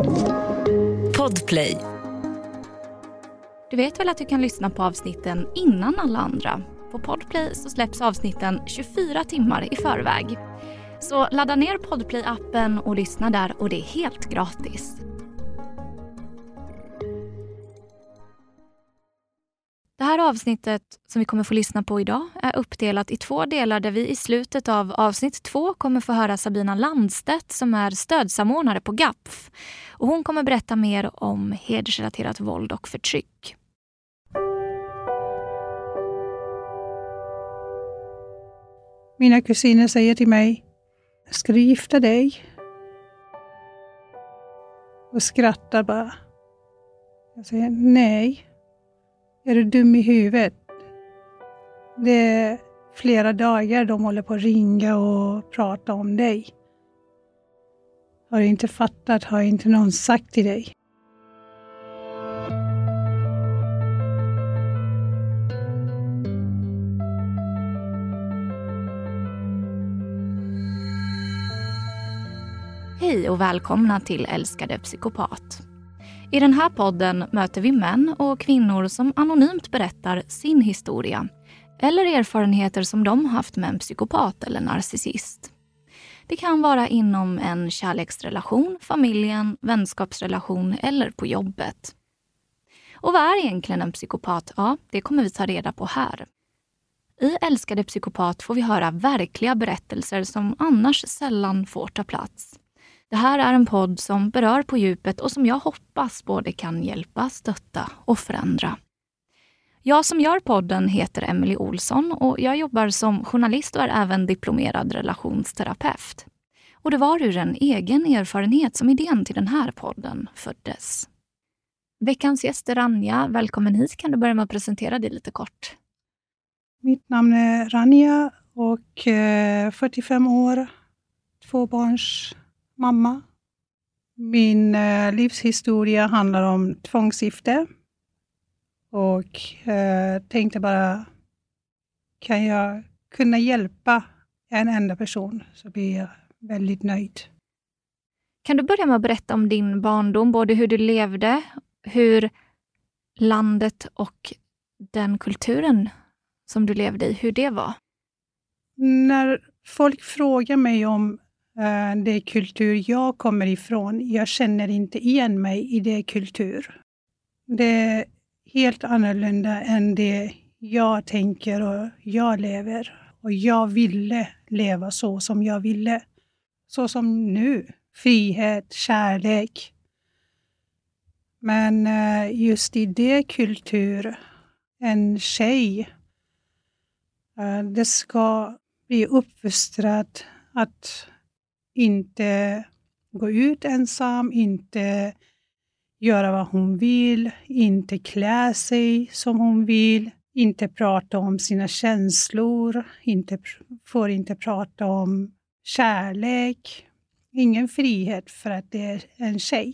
Podplay. Du vet väl att du kan lyssna på avsnitten innan alla andra? På Podplay så släpps avsnitten 24 timmar i förväg. Så ladda ner Podplay-appen och lyssna där, och det är helt gratis. Det här avsnittet som vi kommer få lyssna på idag är uppdelat i 2 delar, där vi i slutet av avsnitt 2 kommer få höra Sabina Landstedt som är stödsamordnare på GAPF. Och hon kommer berätta mer om hedersrelaterat våld och förtryck. Mina kusiner säger till mig: ska du gifta dig? Och skrattar bara. Jag säger nej. Är du dum i huvudet? Det är flera dagar de håller på att ringa och prata om dig. Har du inte fattat? Har inte någon sagt till dig? Hej och välkomna till Älskade psykopat. I den här podden möter vi män och kvinnor som anonymt berättar sin historia eller erfarenheter som de haft med en psykopat eller narcissist. Det kan vara inom en kärleksrelation, familjen, vänskapsrelation eller på jobbet. Och vad är egentligen en psykopat? Ja, det kommer vi ta reda på här. I Älskade psykopat får vi höra verkliga berättelser som annars sällan får ta plats. Det här är en podd som berör på djupet och som jag hoppas både kan hjälpa, stötta och förändra. Jag som gör podden heter Emily Olsson och jag jobbar som journalist och är även diplomerad relationsterapeut. Och det var ur en egen erfarenhet som idén till den här podden föddes. Veckans gäst är Rania. Välkommen hit. Kan du börja med att presentera dig lite kort? Mitt namn är Rania och 45 år, 2 barns mamma. Min livshistoria handlar om tvångsgifte. Och tänkte bara, kan jag kunna hjälpa en enda person så blir jag väldigt nöjd. Kan du börja med att berätta om din barndom, både hur du levde, hur landet och den kulturen som du levde i, hur det var? När folk frågar mig om det kultur jag kommer ifrån, jag känner inte igen mig i det kultur. Det är helt annorlunda än det jag tänker och jag lever. Och jag ville leva så som jag ville. Så som nu. Frihet, kärlek. Men just i det kultur, en tjej, det ska bli uppfostrad att inte gå ut ensam, inte göra vad hon vill, inte klä sig som hon vill, inte prata om sina känslor, får inte prata om kärlek. Ingen frihet för att det är en tjej.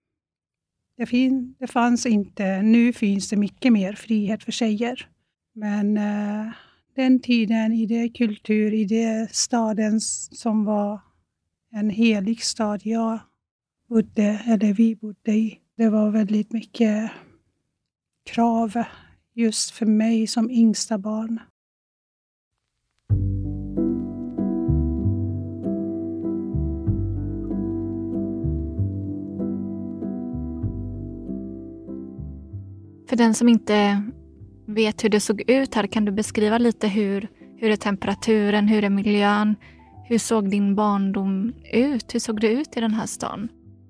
Det fanns inte, nu finns det mycket mer frihet för tjejer. Men den tiden, i det kultur, i det staden som var en helig stad jag bodde, eller vi bodde i. Det var väldigt mycket krav just för mig som yngsta barn. För den som inte vet hur det såg ut här, kan du beskriva lite hur är temperaturen, hur är miljön? Hur såg din barndom ut? Hur såg det ut i den här stan?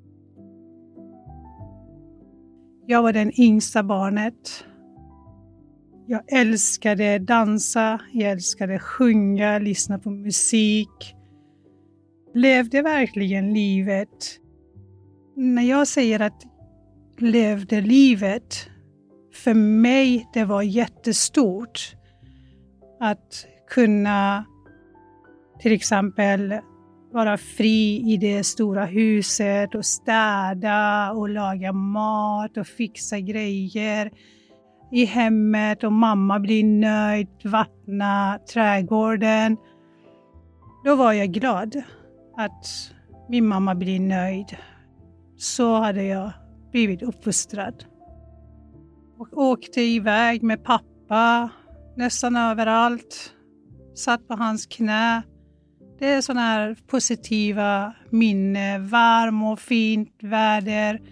Jag var den yngsta barnet. Jag älskade dansa, jag älskade sjunga, lyssna på musik. Levde verkligen livet. När jag säger att levde livet, för mig det var jättestort att kunna till exempel vara fri i det stora huset och städa och laga mat och fixa grejer i hemmet och mamma blir nöjd, vattna trädgården. Då var jag glad att min mamma blir nöjd. Så hade jag blivit uppfostrad. Och åkte iväg med pappa nästan överallt. Satt på hans knä. Det är sådana här positiva minnen. Varm och fint väder.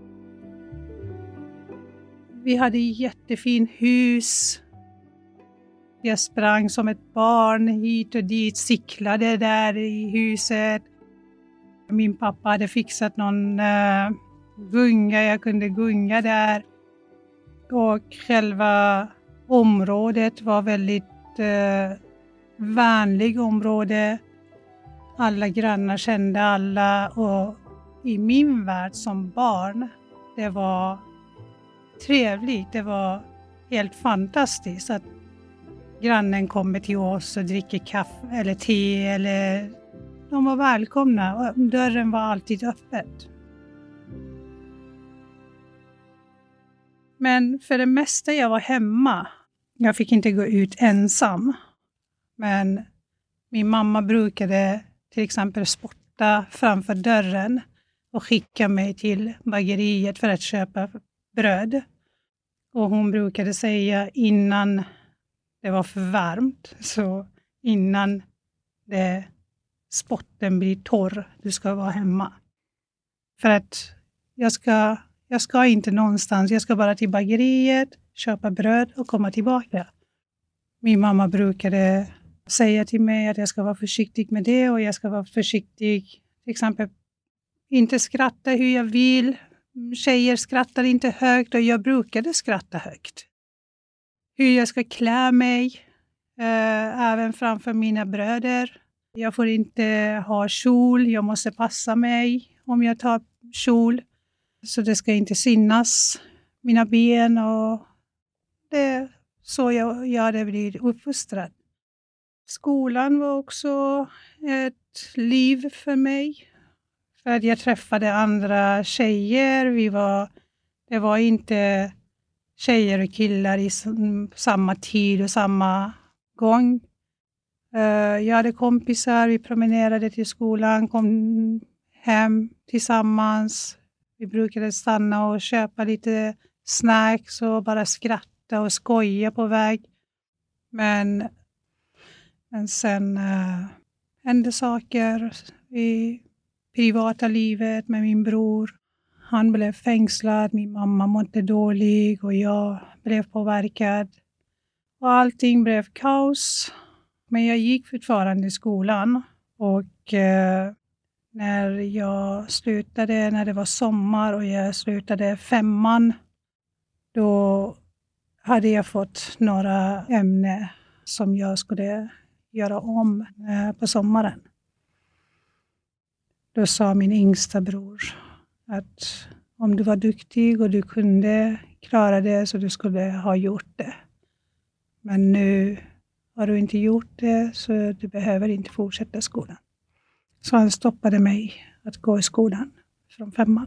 Vi hade ett jättefint hus. Jag sprang som ett barn hit och dit. Cyklade där i huset. Min pappa hade fixat någon gunga. Jag kunde gunga där. Och själva området var väldigt vänligt område. Alla grannar kände alla. Och i min värld som barn, det var trevligt. Det var helt fantastiskt att grannen kommer till oss och dricker kaffe eller te. Eller de var välkomna och dörren var alltid öppet. Men för det mesta jag var hemma. Jag fick inte gå ut ensam. Men min mamma brukade till exempel spotta framför dörren och skicka mig till bageriet för att köpa bröd. Och hon brukade säga innan det var för varmt, så innan spotten blir torr, du ska vara hemma. För att jag ska inte någonstans, jag ska bara till bageriet, köpa bröd och komma tillbaka. Min mamma brukade säga till mig att jag ska vara försiktig med det och jag ska vara försiktig, till exempel inte skratta hur jag vill. Tjejer skrattar inte högt och jag brukade skratta högt. Hur jag ska klä mig, även framför mina bröder. Jag får inte ha kjol, jag måste passa mig om jag tar kjol. Så det ska inte synas, mina ben, och det är så jag hade blivit uppfostrad. Skolan var också ett liv för mig. För att jag träffade andra tjejer. Det var inte tjejer och killar i samma tid och samma gång. Jag hade kompisar, vi promenerade till skolan, kom hem tillsammans. Vi brukade stanna och köpa lite snacks och bara skratta och skoja på väg. Men sen hände saker i privata livet med min bror. Han blev fängslad, min mamma mådde dålig och jag blev påverkad. Och allting blev kaos. Men jag gick fortfarande i skolan och när jag slutade, när det var sommar och jag slutade 5:an, då hade jag fått några ämnen som jag skulle göra om på sommaren. Då sa min yngsta bror att om du var duktig och du kunde klara det så du skulle ha gjort det. Men nu har du inte gjort det så du behöver inte fortsätta skolan. Så han stoppade mig att gå i skolan från 5:an.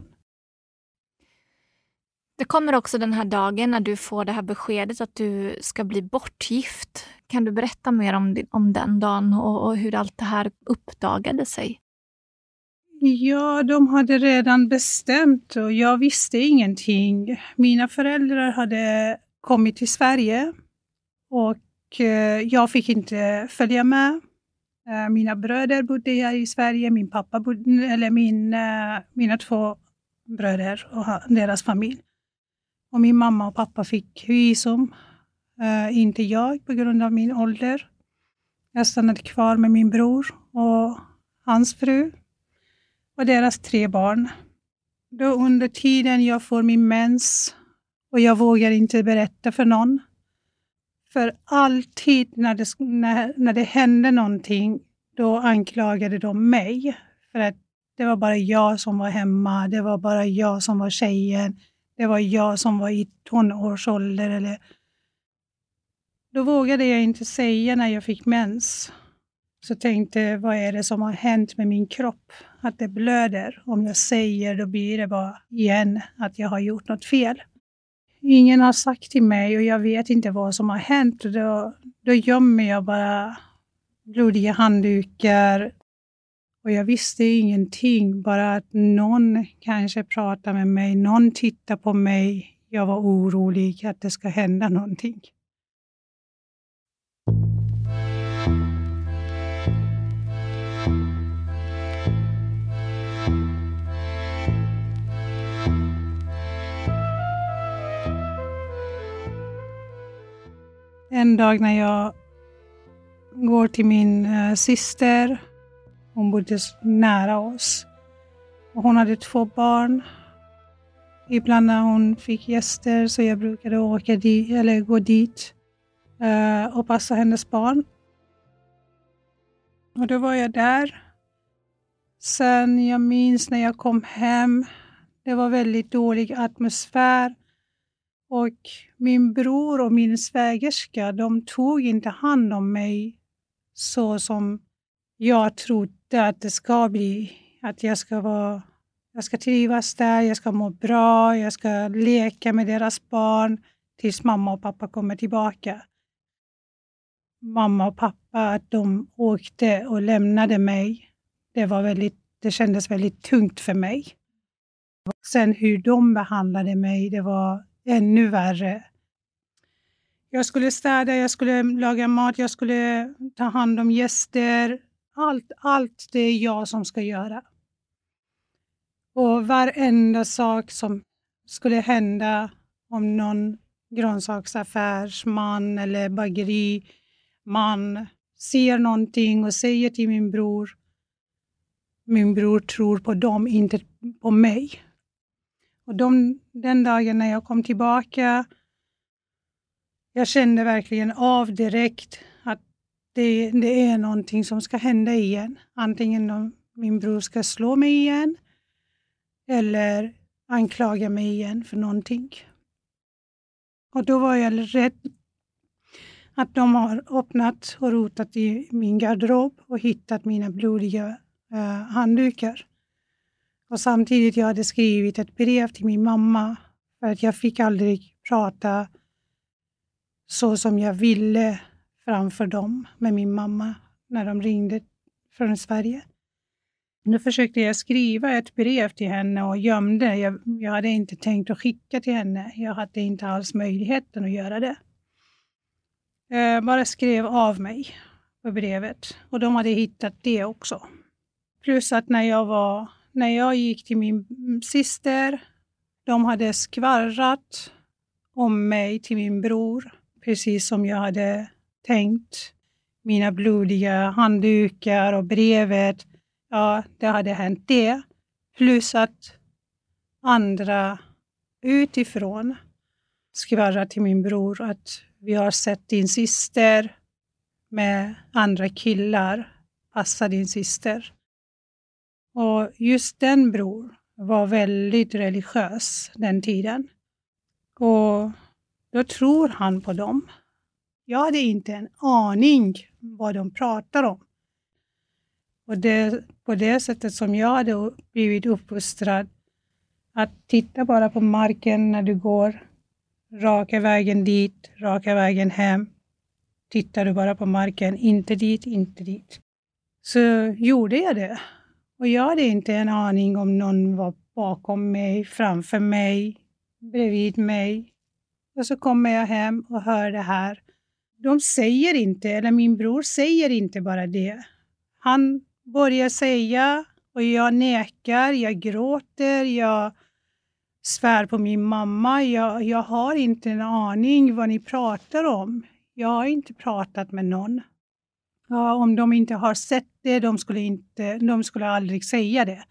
Det kommer också den här dagen när du får det här beskedet att du ska bli bortgift. Kan du berätta mer om den dagen och hur allt det här uppdagade sig? Ja, de hade redan bestämt och jag visste ingenting. Mina föräldrar hade kommit till Sverige och jag fick inte följa med. Mina bröder bodde här i Sverige, min pappa bodde, eller mina 2 bröder och deras familj. Och min mamma och pappa fick visum, inte jag på grund av min ålder. Jag stannade kvar med min bror och hans fru och deras 3 barn. Då under tiden jag får min mens och jag vågar inte berätta för någon. För alltid när det hände någonting, då anklagade de mig. För att det var bara jag som var hemma, det var bara jag som var tjejen. Det var jag som var i tonårsålder. Då vågade jag inte säga när jag fick mens. Så tänkte, vad är det som har hänt med min kropp? Att det blöder. Om jag säger, då blir det bara igen att jag har gjort något fel. Ingen har sagt till mig och jag vet inte vad som har hänt. Då gömmer jag bara blodiga handdukar. Och jag visste ingenting, bara att någon kanske pratar med mig, någon tittar på mig. Jag var orolig att det ska hända någonting. En dag när jag går till min syster, hon bodde nära oss. Och hon hade 2 barn. Ibland när hon fick gäster så jag brukade åka dit, eller gå dit och passa hennes barn. Och då var jag där. Sen jag minns när jag kom hem, det var väldigt dålig atmosfär. Och min bror och min svägerska, de tog inte hand om mig så som jag trodde att det ska bli. Att jag ska trivas där, jag ska må bra, jag ska leka med deras barn tills mamma och pappa kommer tillbaka. Mamma och pappa, att de åkte och lämnade mig, det kändes väldigt tungt för mig. Sen hur de behandlade mig, det var ännu värre. Jag skulle städa, jag skulle laga mat, jag skulle ta hand om gäster. Allt det är jag som ska göra. Och varenda sak som skulle hända, om någon grönsaksaffärsman eller bageriman ser någonting och säger till min bror tror på dem, inte på mig. Och den dagen när jag kom tillbaka, jag kände verkligen av direkt att det är någonting som ska hända igen. Antingen min bror ska slå mig igen eller anklaga mig igen för någonting. Och då var jag rädd att de har öppnat och rotat i min garderob och hittat mina blodiga handdukar. Och samtidigt jag hade skrivit ett brev till min mamma för att jag fick aldrig prata så som jag ville framför dem med min mamma när de ringde från Sverige. Nu försökte jag skriva ett brev till henne och gömde. Jag hade inte tänkt att skicka till henne. Jag hade inte alls möjligheten att göra det. Jag bara skrev av mig på brevet. Och de hade hittat det också. Plus att när jag gick till min syster, de hade skvallrat om mig till min bror. Precis som jag hade tänkt. Mina blodiga handdukar och brevet. Ja, det hade hänt det. Plus att andra utifrån skvallrar till min bror att vi har sett din syster med andra killar. Passa din syster. Och just den bror var väldigt religiös den tiden. Och då tror han på dem. Jag hade inte en aning vad de pratar om. Och på det sättet som jag hade blivit uppfostrad, att titta bara på marken när du går, raka vägen dit, raka vägen hem. Tittar du bara på marken, inte dit, inte dit. Så gjorde jag det. Och jag hade inte en aning om någon var bakom mig, framför mig, bredvid mig. Och så kommer jag hem och hör det här. De säger inte, eller min bror säger inte bara det. Han börjar säga och jag nekar, jag gråter, jag svär på min mamma. Jag har inte en aning vad ni pratar om. Jag har inte pratat med någon. Ja, om de inte har sett det, de skulle aldrig säga det.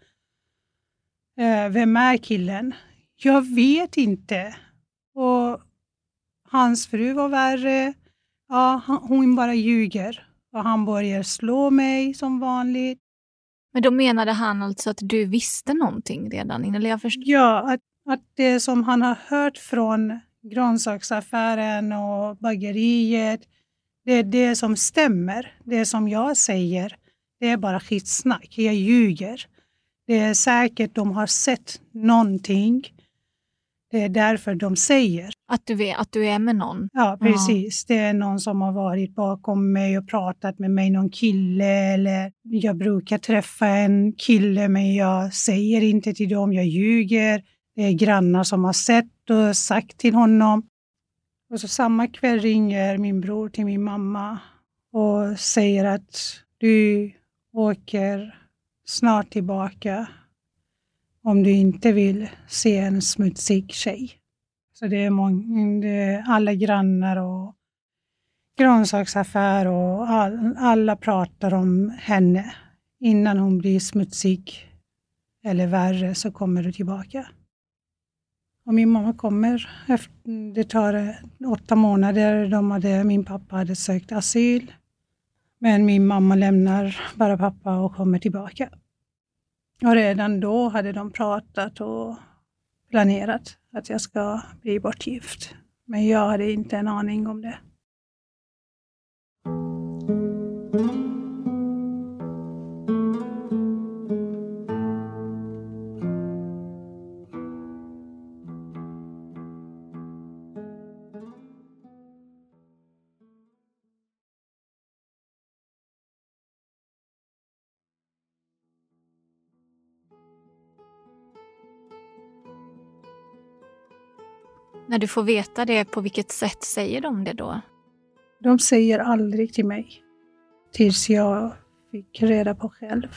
Vem är killen? Jag vet inte. Och hans fru var värre. Ja, hon bara ljuger. Och han börjar slå mig som vanligt. Men då menade han alltså att du visste någonting redan innan? Jag förstår. Ja, att det som han har hört från grönsaksaffären och bageriet, det är det som stämmer. Det som jag säger, det är bara skitsnack. Jag ljuger. Det är säkert de har sett någonting. Det är därför de säger. Att du är med någon? Ja, precis. Ja. Det är någon som har varit bakom mig och pratat med mig, någon kille. Eller jag brukar träffa en kille men jag säger inte till dem, jag ljuger. Det är grannar som har sett och sagt till honom. Och så samma kväll ringer min bror till min mamma och säger att du åker snart tillbaka om du inte vill se en smutsig tjej. Så det är alla grannar och grönsaksaffär och alla pratar om henne. Innan hon blir smutsig eller värre så kommer du tillbaka. Och min mamma kommer, det tar 8 månader, min pappa hade sökt asyl. Men min mamma lämnar bara pappa och kommer tillbaka. Och redan då hade de pratat och planerat att jag ska bli bortgift. Men jag hade inte en aning om det. När du får veta det, på vilket sätt säger de det då? De säger aldrig till mig. Tills jag fick reda på själv.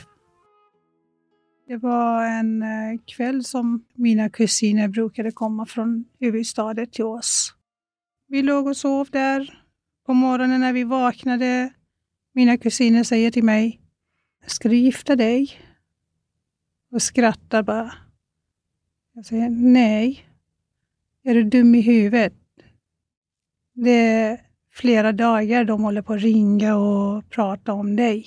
Det var en kväll som mina kusiner brukade komma från huvudstaden till oss. Vi låg och sov där. På morgonen när vi vaknade, mina kusiner säger till mig, ska du gifta dig? Och skrattar bara. Jag säger, nej. Är du dum i huvudet? Det är flera dagar de håller på att ringa och prata om dig.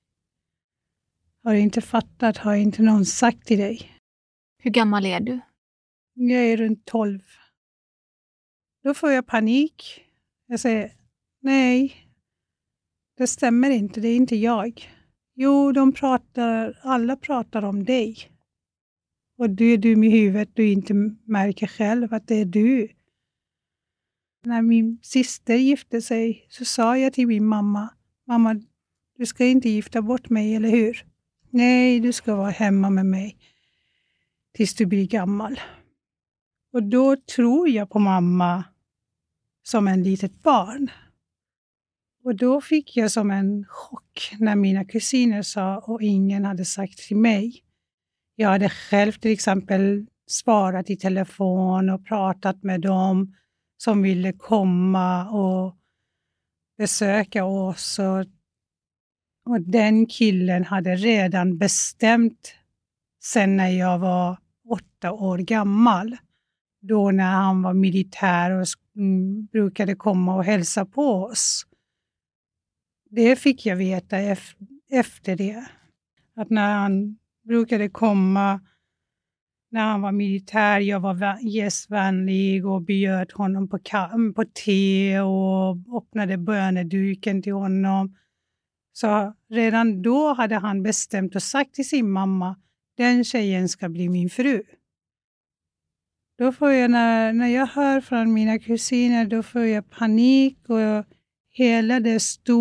Har du inte fattat? Har inte någon sagt till dig? Hur gammal är du? Jag är runt 12. Då får jag panik. Jag säger, nej. Det stämmer inte, det är inte jag. Jo, alla pratar om dig. Och du är dum i huvudet, du inte märker själv att det är du. När min syster gifte sig så sa jag till min mamma, mamma, du ska inte gifta bort mig, eller hur? Nej, du ska vara hemma med mig tills du blir gammal. Och då tror jag på mamma som en litet barn. Och då fick jag som en chock när mina kusiner sa och ingen hade sagt till mig. Jag hade själv till exempel svarat i telefon och pratat med dem som ville komma och besöka oss. Och den killen hade redan bestämt sen när jag var 8 år gammal. Då när han var militär och brukade komma och hälsa på oss. Det fick jag veta efter det. Att när han brukade komma när han var militär. Jag var gästvänlig och bjöd honom på te och öppnade böneduken till honom. Så redan då hade han bestämt och sagt till sin mamma, den tjejen ska bli min fru. Då får jag, när jag hör från mina kusiner, då får jag panik och hela det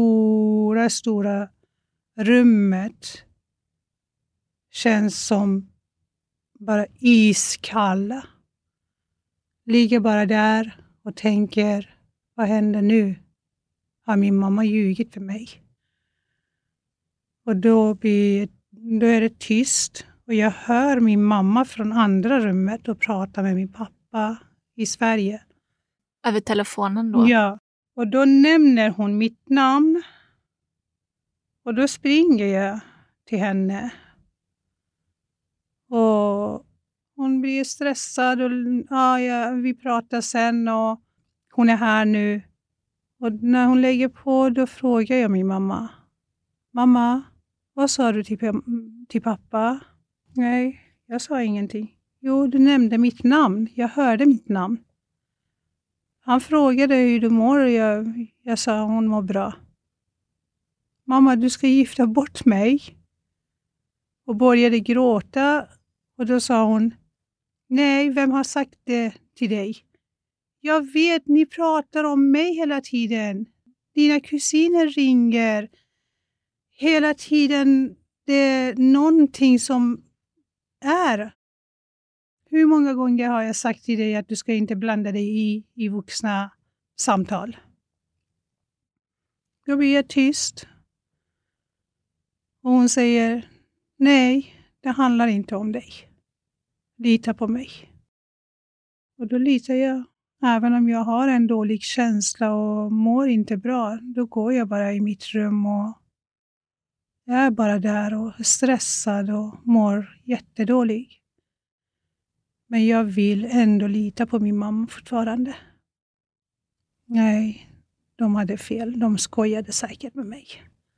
stora rummet känns som bara iskalla. Ligger bara där och tänker, vad händer nu? Har min mamma ljugit för mig? Och då är det tyst. Och jag hör min mamma från andra rummet och prata med min pappa i Sverige. Över telefonen då? Ja. Och då nämner hon mitt namn. Och då springer jag till henne. Och hon blir stressad. Och vi pratar sen och hon är här nu. Och när hon lägger på, då frågar jag min mamma. Mamma, vad sa du till pappa? Nej, jag sa ingenting. Jo, du nämnde mitt namn. Jag hörde mitt namn. Han frågade hur du mår och jag sa hon mår bra. Mamma, du ska gifta bort mig. Och började gråta. Och då sa hon, nej, vem har sagt det till dig. Jag vet, ni pratar om mig hela tiden. Dina kusiner ringer. Hela tiden det är någonting som är. Hur många gånger har jag sagt till dig att du ska inte blanda dig i vuxna samtal? Då blir jag tyst. Och hon säger, nej, det handlar inte om dig. Lita på mig. Och då litar jag. Även om jag har en dålig känsla och mår inte bra, då går jag bara i mitt rum och jag är bara där och är stressad och mår jättedålig. Men jag vill ändå lita på min mamma fortfarande. Nej, de hade fel. De skojade säkert med mig.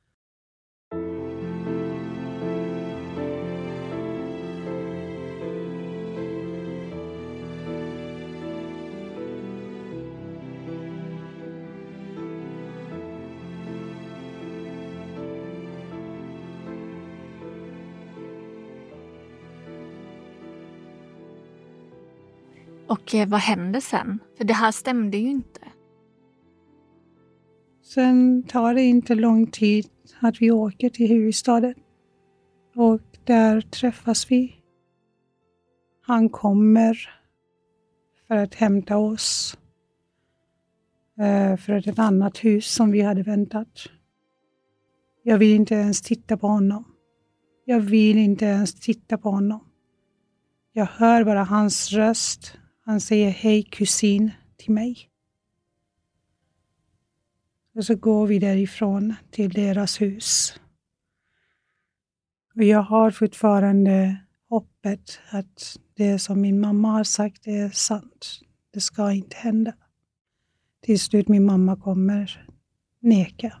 Och vad hände sen? För det här stämde ju inte. Sen tar det inte lång tid att vi åker till huvudstaden. Och där träffas vi. Han kommer för att hämta oss. För ett annat hus som vi hade väntat. Jag vill inte ens titta på honom. Jag vill inte ens titta på honom. Jag hör bara hans röst. Han säger hej kusin till mig. Och så går vi därifrån till deras hus. Och jag har fortfarande hoppet att det som min mamma har sagt är sant. Det ska inte hända. Till slut min mamma kommer neka.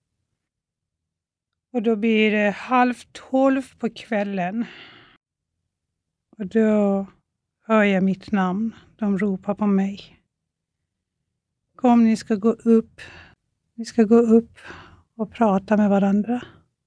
Och då blir det 11:30 på kvällen. Och då hör jag mitt namn. De ropar på mig. Kom, ni ska gå upp. Ni ska gå upp och prata med varandra.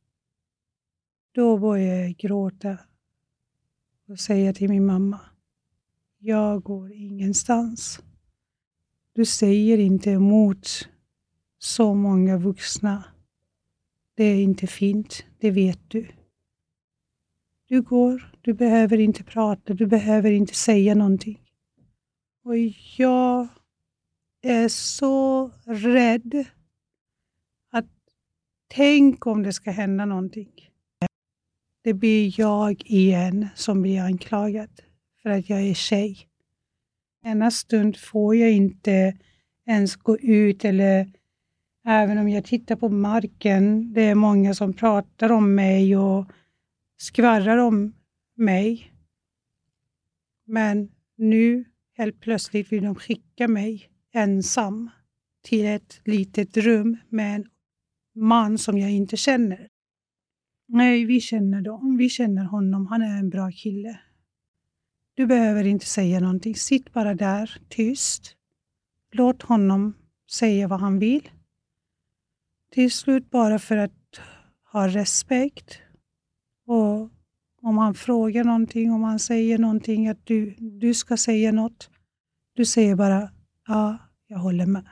Då börjar jag gråta och säga till min mamma. Jag går ingenstans. Du säger inte emot så många vuxna. Det är inte fint, det vet du. Du går, du behöver inte prata, du behöver inte säga någonting. Och jag är så rädd att tänk om det ska hända någonting. Det blir jag igen som blir anklagad för att jag är tjej. Ena stund får jag inte ens gå ut eller även om jag tittar på marken. Det är många som pratar om mig och skvallrar om mig. Men nu helt plötsligt vill de skicka mig ensam till ett litet rum med en man som jag inte känner. Nej, vi känner dem. Vi känner honom. Han är en bra kille. Du behöver inte säga någonting. Sitt bara där tyst. Låt honom säga vad han vill. Till slut bara för att ha respekt. Och om han frågar någonting, om han säger någonting att du ska säga något. Du säger bara, ja, jag håller med.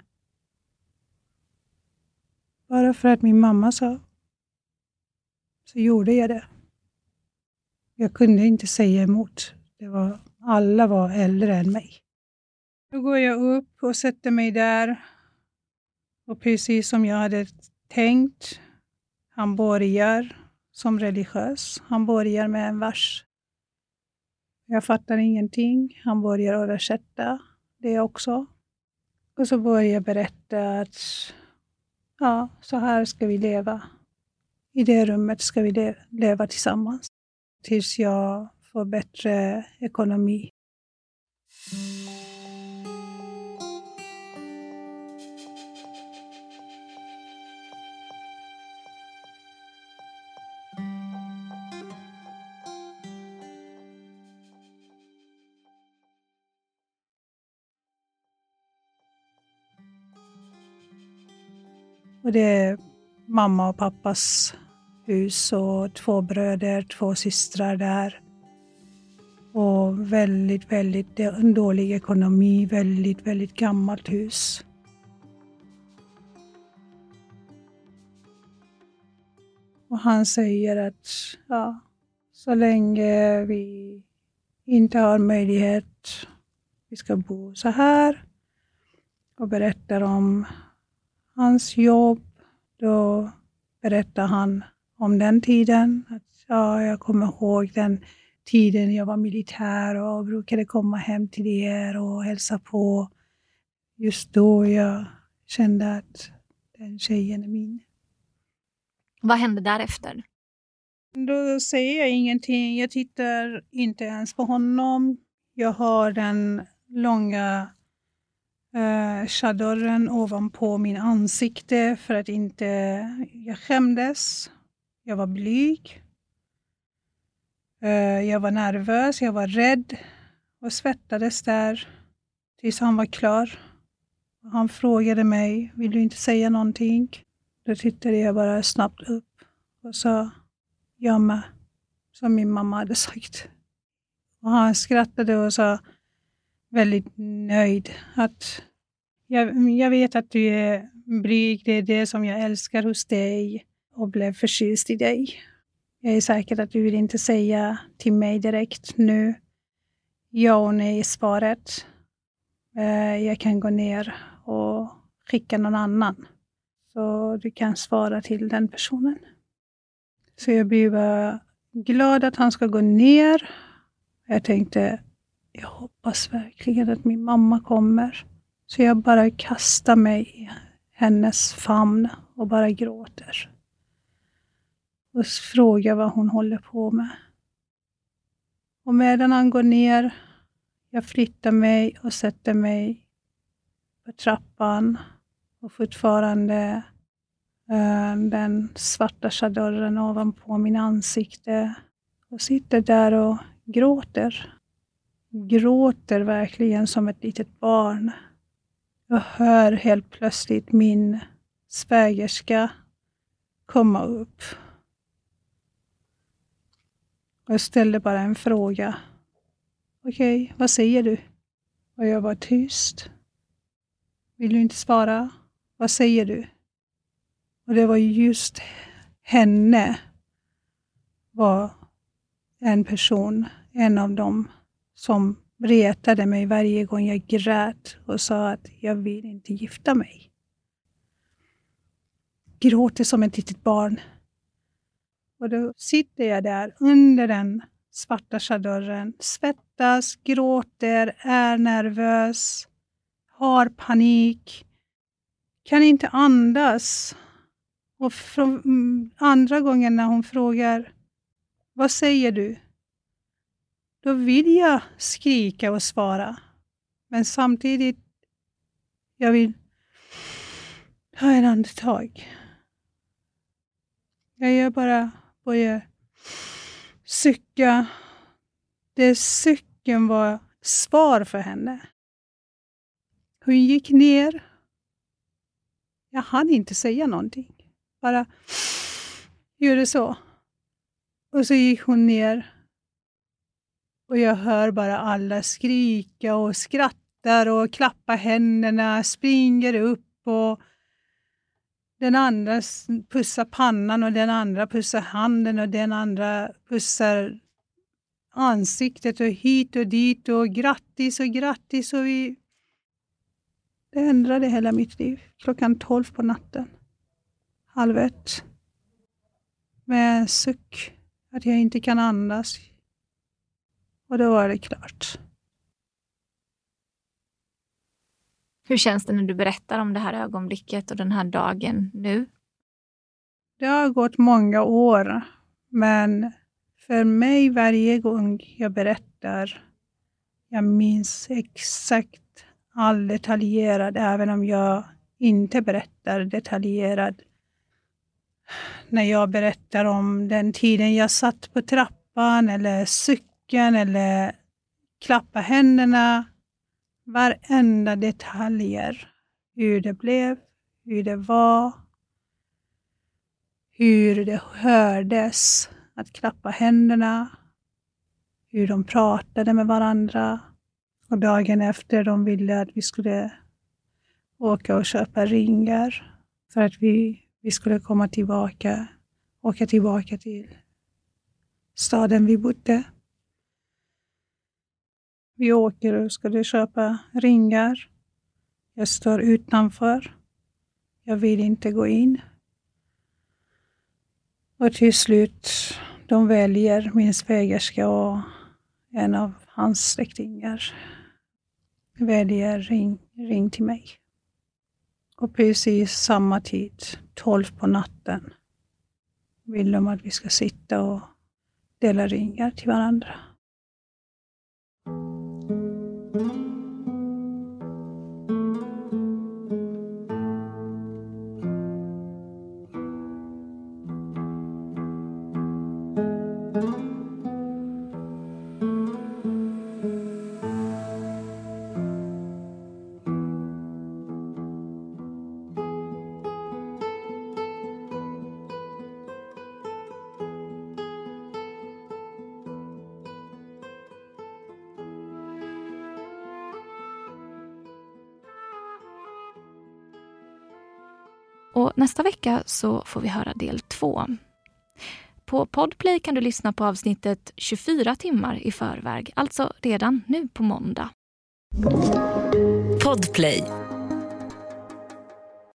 Bara för att min mamma sa. Så gjorde jag det. Jag kunde inte säga emot. Alla var äldre än mig. Då går jag upp och sätter mig där. Och precis som jag hade tänkt. Han börjar som religiös. Han börjar med en vers. Jag fattar ingenting. Han börjar översätta det också. Och så börjar jag berätta att ja, så här ska vi leva. I det rummet ska vi leva tillsammans. Tills jag får bättre ekonomi. Och det är mamma och pappas hus och 2 bröder, 2 systrar där. Och väldigt, väldigt dålig ekonomi. Väldigt, väldigt gammalt hus. Och han säger att så länge vi inte har möjlighet, vi ska bo så här. Och berättar om hans jobb. Då berättar han om den tiden. Att, jag kommer ihåg den tiden jag var militär och brukade komma hem till er och hälsa på. Just då jag kände att den tjejen är min. Vad hände därefter? Då säger jag ingenting. Jag tittar inte ens på honom. Jag har den långa chadorren ovanpå min ansikte för att inte jag skämdes. Jag var blyg. Jag var nervös, jag var rädd och svettades där tills han var klar. Han frågade mig, vill du inte säga någonting? Då tittade jag bara snabbt upp och sa, jag med, som min mamma hade sagt. Och han skrattade och sa, väldigt nöjd, att jag vet att du är blyg, det är det som jag älskar hos dig och blev förtjust i dig. Jag är säker att du vill inte säga till mig direkt nu. Ja och nej är svaret. Jag kan gå ner och skicka någon annan. Så du kan svara till den personen. Så jag blev glad att han ska gå ner. Jag tänkte, jag hoppas verkligen att min mamma kommer. Så jag bara kastar mig i hennes famn och bara gråter. Och frågar vad hon håller på med. Och medan han går ner, jag flyttar mig och sätter mig på trappan. Och fortfarande den svarta chadorren ovanpå min ansikte. Och sitter där och gråter. Gråter verkligen som ett litet barn. Jag hör helt plötsligt min svägerska komma upp. Jag ställde bara en fråga. Okej, vad säger du? Och jag var tyst. Vill du inte svara? Vad säger du? Och det var just henne var en person, en av dem som retade mig varje gång jag grät och sa att jag vill inte gifta mig. Gråter som ett litet barn. Och då sitter jag där under den svarta chadorren, svettas, gråter, är nervös, har panik, kan inte andas. Och från andra gången när hon frågar, vad säger du? Då vill jag skrika och svara. Men samtidigt, jag vill ta en andetag. Jag bara börjar sucka. Det sucken var svar för henne. Hon gick ner. Jag hann inte säga någonting. Bara gjorde så. Och så gick hon ner. Och jag hör bara alla skrika och skrattar och klappa händerna, springer upp och den andra pussar pannan och den andra pussar handen och den andra pussar ansiktet och hit och dit och grattis och grattis. Och det ändrade hela mitt liv. 12 på natten. 12:30. Med en suck att jag inte kan andas. Och då var det klart. Hur känns det när du berättar om det här ögonblicket och den här dagen nu? Det har gått många år. Men för mig varje gång jag berättar. Jag minns exakt all detaljerad. Även om jag inte berättar detaljerad. När jag berättar om den tiden jag satt på trappan eller cykeln eller klappa händerna. Varenda detaljer. Hur det blev, hur det var. Hur det hördes att klappa händerna. hur de pratade med varandra. Och dagen efter de ville att vi skulle åka och köpa ringar. För att vi skulle åka tillbaka till staden vi bodde. Vi åker och skulle köpa ringar. Jag står utanför. Jag vill inte gå in. Och till slut, de väljer min svägerska och en av hans släktingar väljer ring till mig. Och precis samma tid, 12 på natten, vill de att vi ska sitta och dela ringar till varandra. Och nästa vecka så får vi höra del 2. På Podplay kan du lyssna på avsnittet 24 timmar i förväg, alltså redan nu på måndag. Podplay.